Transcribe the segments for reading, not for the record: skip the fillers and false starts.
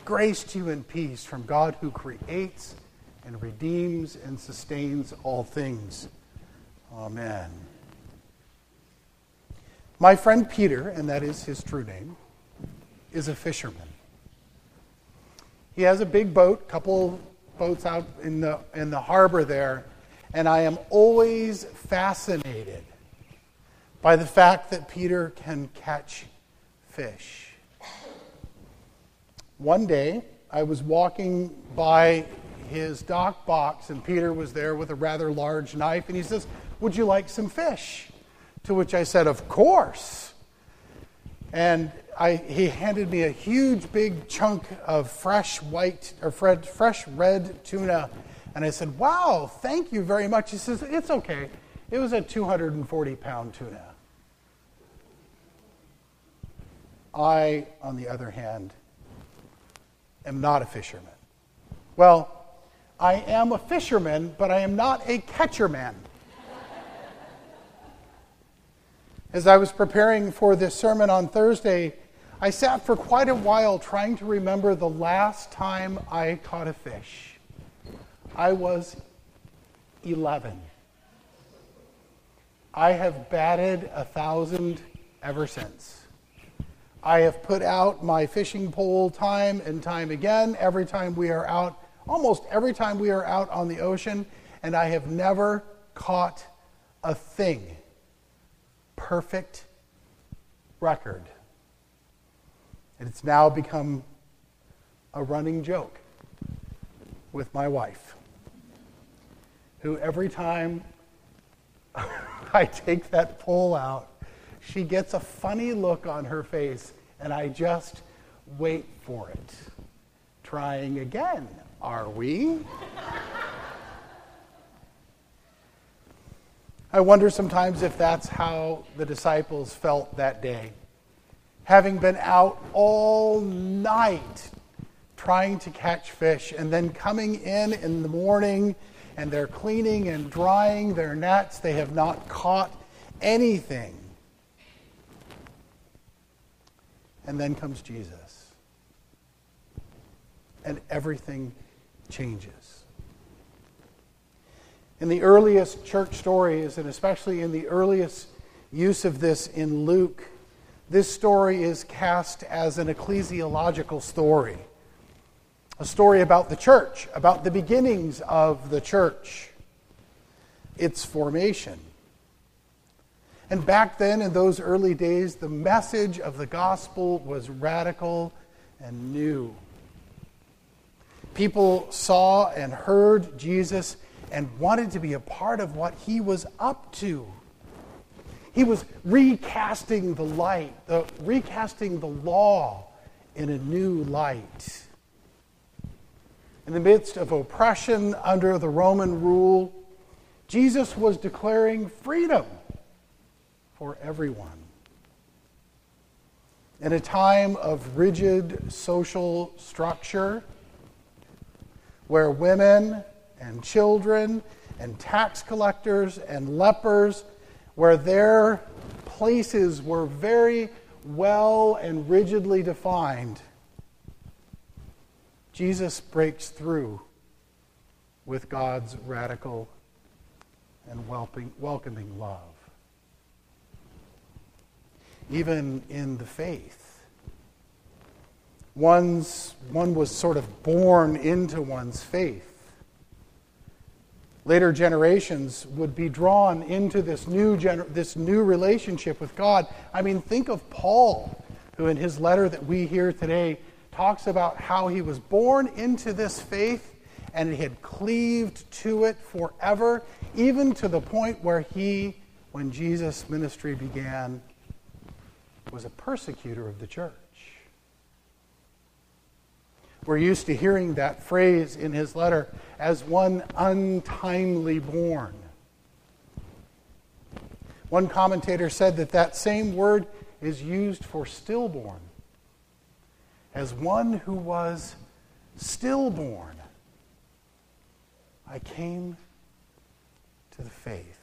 Grace to you and peace from God who creates and redeems and sustains all things. Amen. My friend Peter, and that is his true name, is a fisherman. He has a big boat, couple boats out in the harbor there, and I am always fascinated by the fact that Peter can catch fish. One day, I was walking by his dock box, and Peter was there with a rather large knife, and he says, "Would you like some fish?" To which I said, "Of course." And he handed me a huge, big chunk of fresh red tuna, and I said, "Wow, thank you very much." He says, "It's okay. It was a 240-pound tuna." I, on the other hand, am not a fisherman. Well, I am a fisherman, but I am not a catcherman. As I was preparing for this sermon on Thursday, I sat for quite a while trying to remember the last time I caught a fish. I was 11. I have batted 1,000 ever since. I have put out my fishing pole time and time again, every time we are out, almost every time we are out on the ocean, and I have never caught a thing. Perfect record. And it's now become a running joke with my wife, who every time I take that pole out, she gets a funny look on her face, and I just wait for it. Trying again, are we? I wonder sometimes if that's how the disciples felt that day, having been out all night trying to catch fish, and then coming in the morning, and they're cleaning and drying their nets. They have not caught anything. And then comes Jesus. And everything changes. In the earliest church stories, and especially in the earliest use of this in Luke, this story is cast as an ecclesiological story. A story about the church, about the beginnings of the church, its formation. And back then, in those early days, the message of the gospel was radical and new. People saw and heard Jesus and wanted to be a part of what he was up to. He was recasting the light, recasting the law in a new light. In the midst of oppression under the Roman rule, Jesus was declaring freedom for everyone. In a time of rigid social structure, where women and children and tax collectors and lepers, where their places were very well and rigidly defined, Jesus breaks through with God's radical and welcoming love. Even in the faith, one was sort of born into one's faith. Later generations would be drawn into this new relationship with God. I mean, think of Paul, who in his letter that we hear today talks about how he was born into this faith and he had cleaved to it forever, even to the point where he, when Jesus' ministry began, was a persecutor of the church. We're used to hearing that phrase in his letter as one untimely born. One commentator said that same word is used for stillborn, as one who was stillborn. I came to the faith.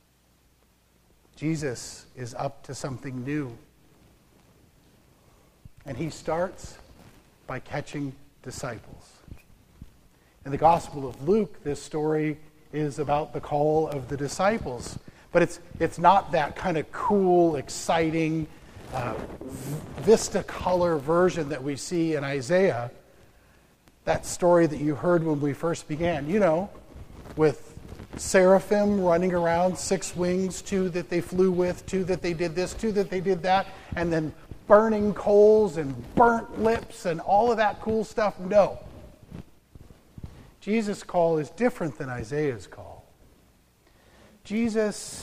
Jesus is up to something new. And he starts by catching disciples. In the Gospel of Luke, this story is about the call of the disciples. But it's not that kind of cool, exciting, Vista-color version that we see in Isaiah. That story that you heard when we first began. You know, with seraphim running around, 6 wings, 2 that they flew with, 2 that they did this, 2 that they did that, and then burning coals and burnt lips and all of that cool stuff. No. Jesus' call is different than Isaiah's call. Jesus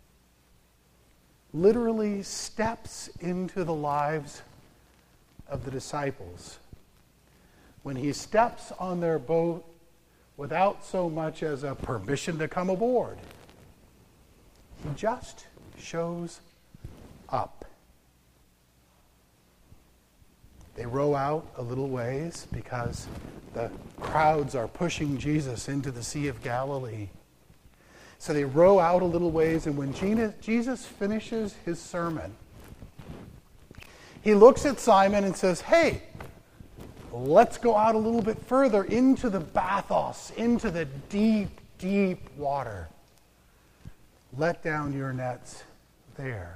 literally steps into the lives of the disciples. When he steps on their boat without so much as a permission to come aboard, he just shows up. They row out a little ways because the crowds are pushing Jesus into the Sea of Galilee. So they row out a little ways, and when Jesus finishes his sermon, he looks at Simon and says, "Hey, let's go out a little bit further into the bathos, into the deep, deep water. Let down your nets there."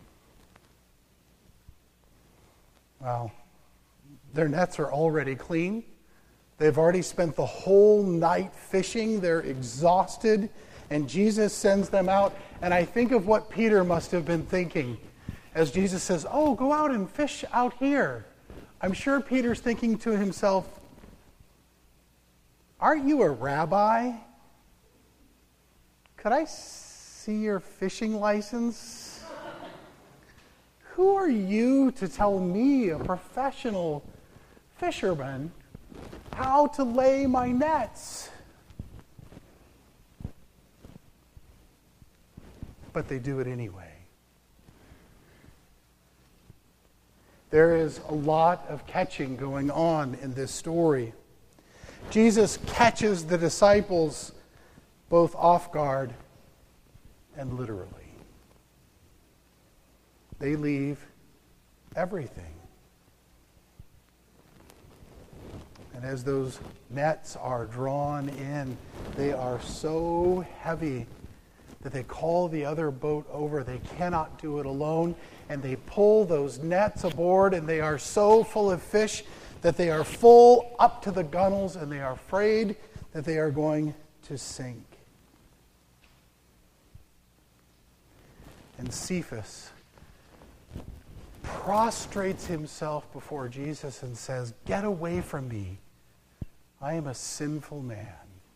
Well, their nets are already clean. They've already spent the whole night fishing. They're exhausted. And Jesus sends them out. And I think of what Peter must have been thinking as Jesus says, "Oh, go out and fish out here." I'm sure Peter's thinking to himself, "Aren't you a rabbi? Could I see your fishing license? Who are you to tell me, a professional fisherman, how to lay my nets?" But they do it anyway. There is a lot of catching going on in this story. Jesus catches the disciples both off guard and literally. They leave everything. And as those nets are drawn in, they are so heavy that they call the other boat over. They cannot do it alone. And they pull those nets aboard, and they are so full of fish that they are full up to the gunnels, and they are afraid that they are going to sink. And Cephas prostrates himself before Jesus and says, "Get away from me. I am a sinful man."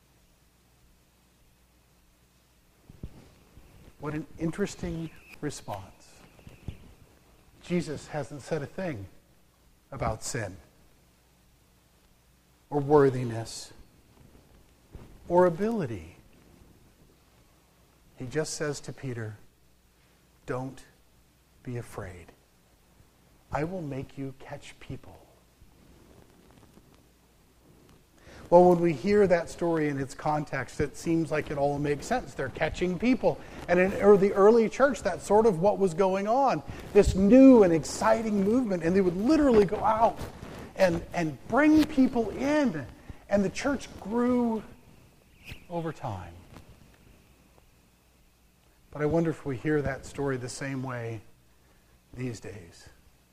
What an interesting response. Jesus hasn't said a thing about sin or worthiness or ability. He just says to Peter, "Don't be afraid. I will make you catch people." Well, when we hear that story in its context, it seems like it all makes sense. They're catching people. And in the early church, that's sort of what was going on. This new and exciting movement. And they would literally go out and bring people in. And the church grew over time. But I wonder if we hear that story the same way these days.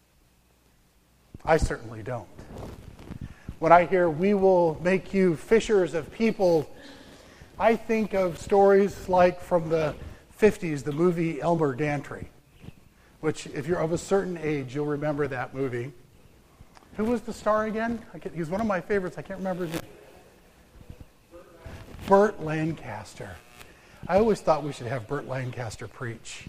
I certainly don't. When I hear, "We will make you fishers of people," I think of stories like from the 50s, the movie Elmer Gantry, which if you're of a certain age, you'll remember that movie. Who was the star again? He's one of my favorites. I can't remember his name. Burt Lancaster. I always thought we should have Burt Lancaster preach.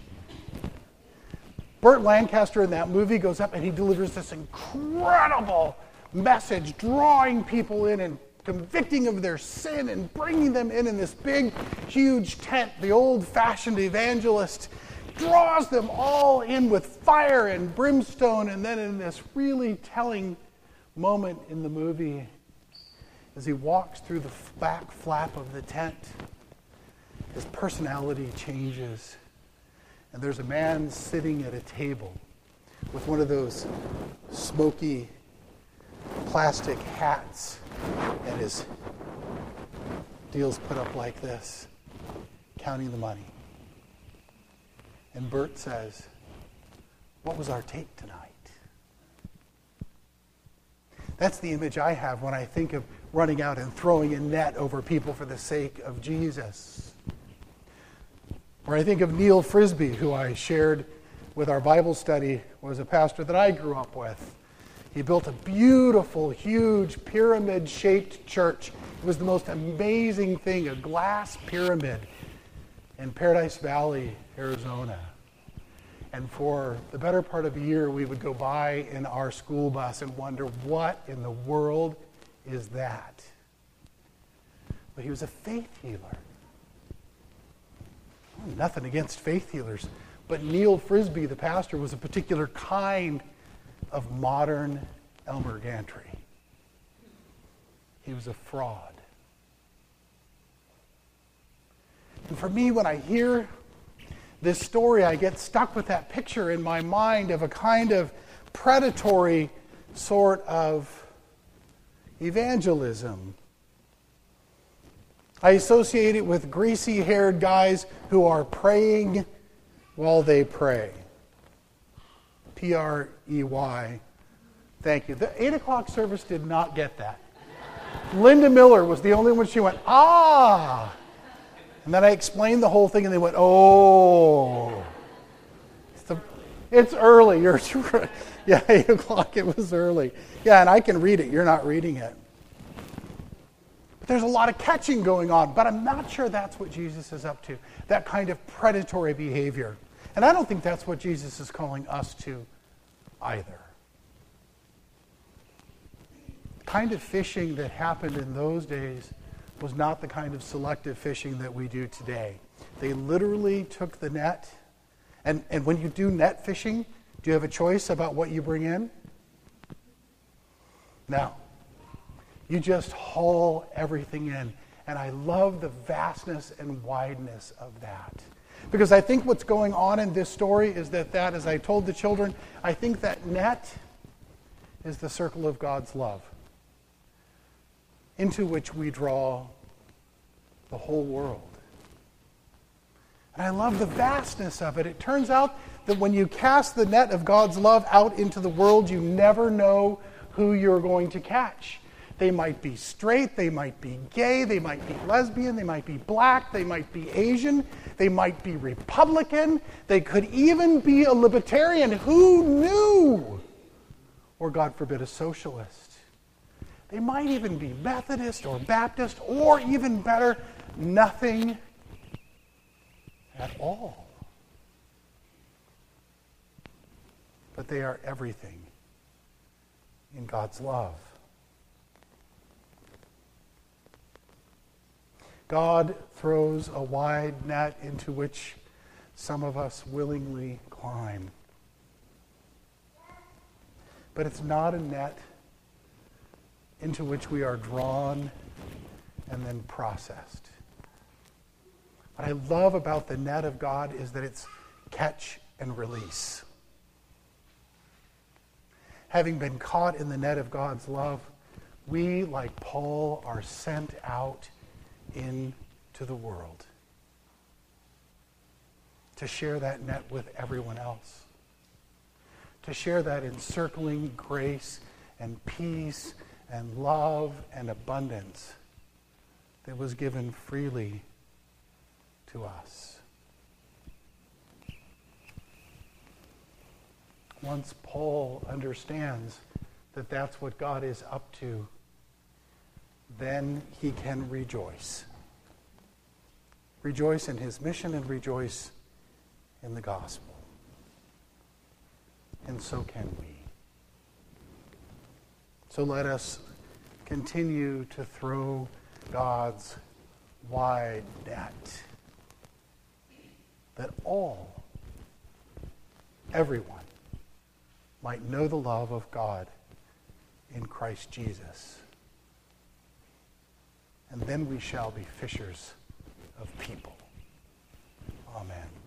Burt Lancaster in that movie goes up and he delivers this incredible message, drawing people in and convicting of their sin and bringing them in this big, huge tent. The old-fashioned evangelist draws them all in with fire and brimstone, and then in this really telling moment in the movie, as he walks through the back flap of the tent, his personality changes, and there's a man sitting at a table with one of those smoky plastic hats, and his deals put up like this, counting the money. And Bert says, "What was our take tonight?" That's the image I have when I think of running out and throwing a net over people for the sake of Jesus. Or I think of Neil Frisbee, who I shared with our Bible study, was a pastor that I grew up with. He built a beautiful, huge, pyramid-shaped church. It was the most amazing thing, a glass pyramid in Paradise Valley, Arizona. And for the better part of a year, we would go by in our school bus and wonder, what in the world is that? But he was a faith healer. Nothing against faith healers. But Neil Frisbee, the pastor, was a particular kind of modern Elmer Gantry. He was a fraud. And for me, when I hear this story, I get stuck with that picture in my mind of a kind of predatory sort of evangelism. I associate it with greasy-haired guys who are praying while they pray. P-R-E-Y. Thank you. The 8 o'clock service did not get that. Linda Miller was the only one. She went, "Ah!" And then I explained the whole thing, and they went, "Oh." It's early. Yeah, 8 o'clock, it was early. Yeah, and I can read it. You're not reading it. But there's a lot of catching going on, but I'm not sure that's what Jesus is up to, that kind of predatory behavior. And I don't think that's what Jesus is calling us to either. The kind of fishing that happened in those days was not the kind of selective fishing that we do today. They literally took the net, and when you do net fishing, do you have a choice about what you bring in? No. You just haul everything in. And I love the vastness and wideness of that. Because I think what's going on in this story is that, as I told the children, I think that net is the circle of God's love, into which we draw the whole world. And I love the vastness of it. It turns out that when you cast the net of God's love out into the world, you never know who you're going to catch. They might be straight, they might be gay, they might be lesbian, they might be black, they might be Asian, they might be Republican, they could even be a libertarian. Who knew? Or, God forbid, a socialist. They might even be Methodist or Baptist, or even better, nothing at all. But they are everything in God's love. God throws a wide net into which some of us willingly climb. But it's not a net into which we are drawn and then processed. What I love about the net of God is that it's catch and release. Having been caught in the net of God's love, we, like Paul, are sent out into the world to share that net with everyone else, to share that encircling grace and peace and love and abundance that was given freely to us. Once Paul understands that that's what God is up to, then he can rejoice. Rejoice in his mission and rejoice in the gospel. And so can we. So let us continue to throw God's wide net, that everyone, might know the love of God in Christ Jesus. And then we shall be fishers of people. Amen.